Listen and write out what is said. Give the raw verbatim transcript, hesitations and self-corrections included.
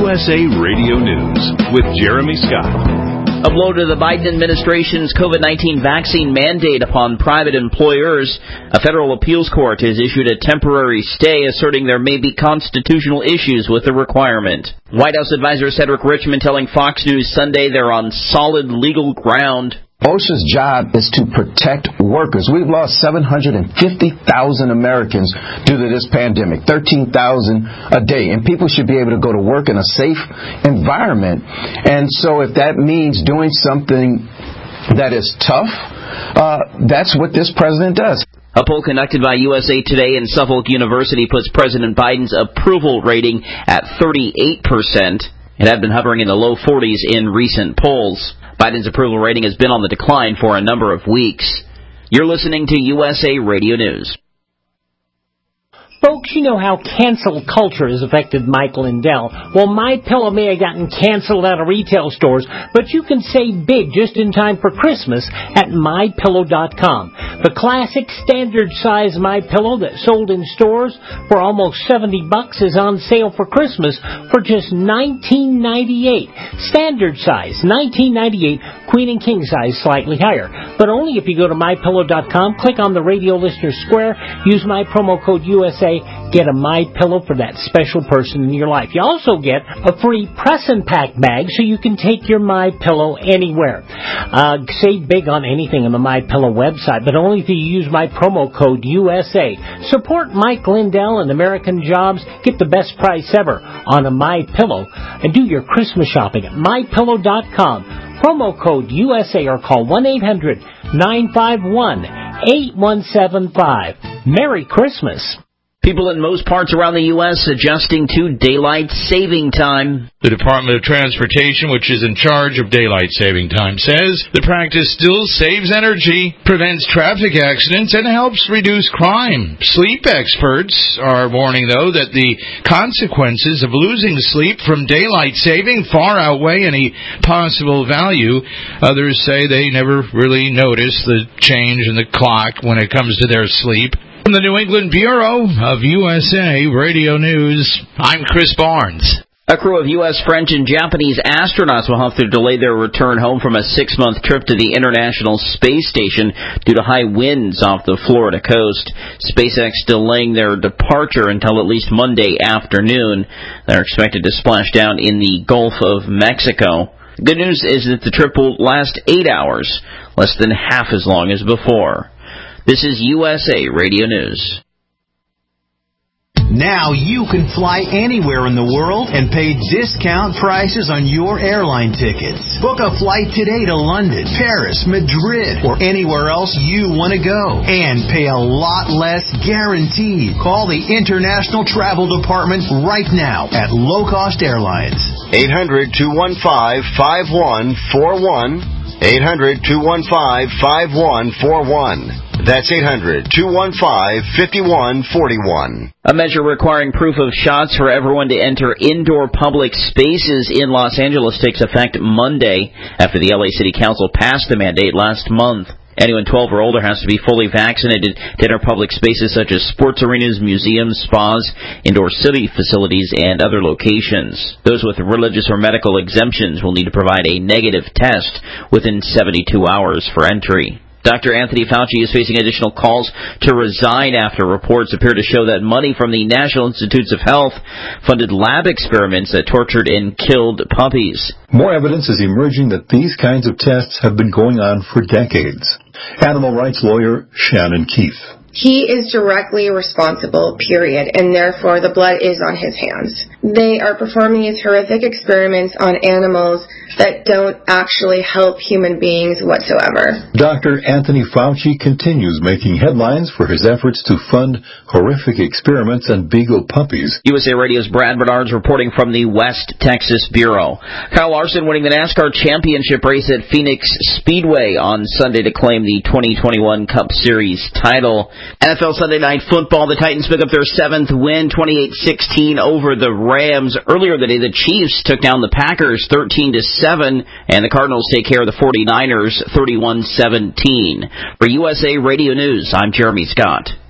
S A Radio News with Jeremy Scott. A blow to the Biden administration's COVID nineteen vaccine mandate upon private employers. A federal appeals court has issued a temporary stay, asserting there may be constitutional issues with the requirement. White House advisor Cedric Richmond telling Fox News Sunday they're on solid legal ground. OSHA's job is to protect workers. We've lost seven hundred fifty thousand Americans due to this pandemic, thirteen thousand a day. And people should be able to go to work in a safe environment. And so if that means doing something that is tough, uh, that's what this president does. A poll conducted by U S A Today and Suffolk University puts President Biden's approval rating at thirty-eight percent. It had been hovering in the low forties in recent polls. Biden's approval rating has been on the decline for a number of weeks. You're listening to U S A Radio News. Folks, you know how cancel culture has affected Mike Lindell. Well, MyPillow may have gotten canceled out of retail stores, but you can save big just in time for Christmas at My Pillow dot com. The classic standard size MyPillow that sold in stores for almost seventy bucks is on sale for Christmas for just nineteen ninety-eight. Standard size, nineteen ninety-eight. Queen and king size slightly higher. But only if you go to My Pillow dot com, click on the radio listener square, use my promo code U S A, get a MyPillow for that special person in your life. You also get a free press and pack bag so you can take your MyPillow anywhere. Uh, save big on anything on the MyPillow website, but only if you use my promo code U S A. Support Mike Lindell and American Jobs. Get the best price ever on a MyPillow and do your Christmas shopping at My Pillow dot com. Promo code U S A or call one eight hundred nine five one eight one seven five. Merry Christmas. People in most parts around the U S adjusting to daylight saving time. The Department of Transportation, which is in charge of daylight saving time, says the practice still saves energy, prevents traffic accidents, and helps reduce crime. Sleep experts are warning, though, that the consequences of losing sleep from daylight saving far outweigh any possible value. Others say they never really notice the change in the clock when it comes to their sleep. From the New England Bureau of U S A Radio News, I'm Chris Barnes. A crew of U S, French, and Japanese astronauts will have to delay their return home from a six-month trip to the International Space Station due to high winds off the Florida coast. SpaceX delaying their departure until at least Monday afternoon. They're expected to splash down in the Gulf of Mexico. The good news is that the trip will last eight hours, less than half as long as before. This is U S A Radio News. Now you can fly anywhere in the world and pay discount prices on your airline tickets. Book a flight today to London, Paris, Madrid, or anywhere else you want to go. And pay a lot less guaranteed. Call the International Travel Department right now at Low Cost Airlines. eight hundred two one five five one four one. eight hundred two one five five one four one. That's eight hundred two one five five one four one. A measure requiring proof of shots for everyone to enter indoor public spaces in Los Angeles takes effect Monday after the L A City Council passed the mandate last month. Anyone twelve or older has to be fully vaccinated to enter public spaces such as sports arenas, museums, spas, indoor city facilities, and other locations. Those with religious or medical exemptions will need to provide a negative test within seventy-two hours for entry. Doctor Anthony Fauci is facing additional calls to resign after reports appear to show that money from the National Institutes of Health funded lab experiments that tortured and killed puppies. More evidence is emerging that these kinds of tests have been going on for decades. Animal rights lawyer Shannon Keith. He is directly responsible, period, and therefore the blood is on his hands. They are performing these horrific experiments on animals that don't actually help human beings whatsoever. Doctor Anthony Fauci continues making headlines for his efforts to fund horrific experiments on beagle puppies. U S A Radio's Brad Bernards reporting from the West Texas Bureau. Kyle Larson winning the NASCAR championship race at Phoenix Speedway on Sunday to claim the twenty twenty-one Cup Series title. N F L Sunday Night Football, the Titans pick up their seventh win, twenty-eight sixteen over the Rams. Earlier today, the Chiefs took down the Packers thirteen to seven, and the Cardinals take care of the forty-niners thirty-one seventeen. For U S A Radio News, I'm Jeremy Scott.